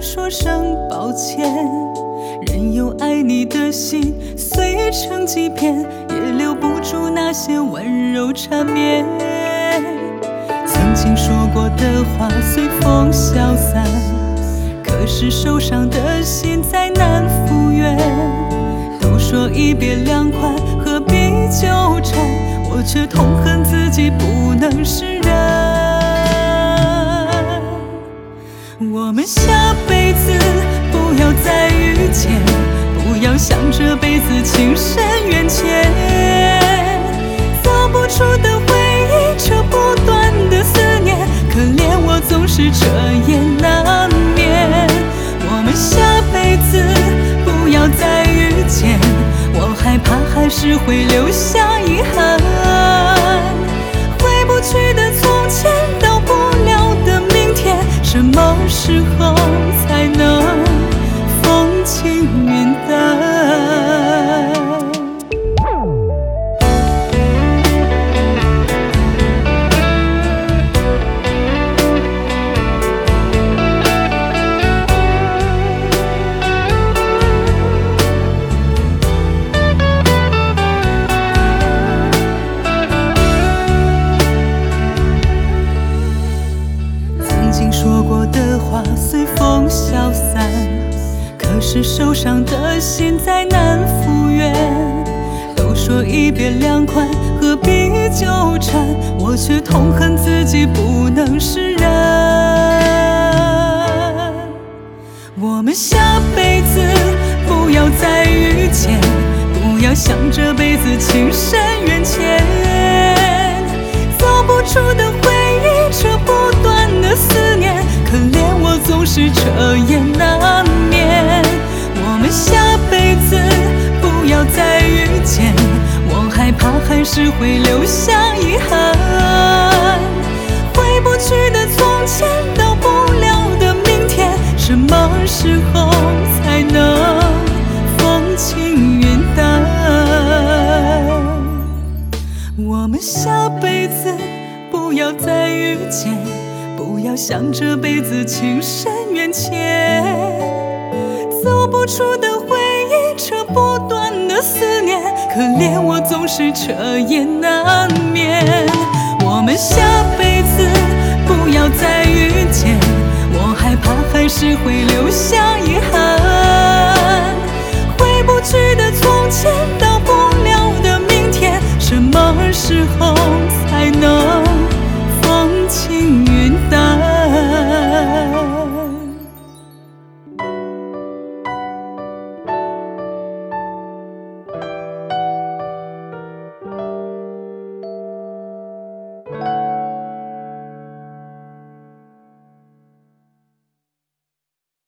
说声抱歉，任由爱你的心碎成几片，也留不住那些温柔缠绵。曾经说过的话随风消散，可是受伤的心再难复原。都说一别两宽，何必纠缠？我却痛恨自己不能释然。我们下辈子不要再遇见，不要想这辈子情深缘浅。走不出的回忆，扯不断的思念，可怜我总是彻夜难眠。我们下辈子不要再遇见，我害怕还是会留下遗憾。回不去的从前，到不了的明天，什么时候才能风轻云淡？说过的话随风消散，可是受伤的心再难复原。都说一别两宽，何必纠缠？我却痛恨自己不能释然。我们下辈子不要再遇见，不要想这辈子情深缘浅。走不出的回忆，扯不断的思念，可怜我总是彻夜难眠。我们下辈子不要再遇见，我害怕还是会留下遗憾。回不去的从前，到不了的明天，什么时候才能风轻云淡？我们下辈子不要再遇见，不要想这辈子情深缘浅。走不出的回忆，扯不断的思念，可怜我总是彻夜难眠。我们下辈子不要再遇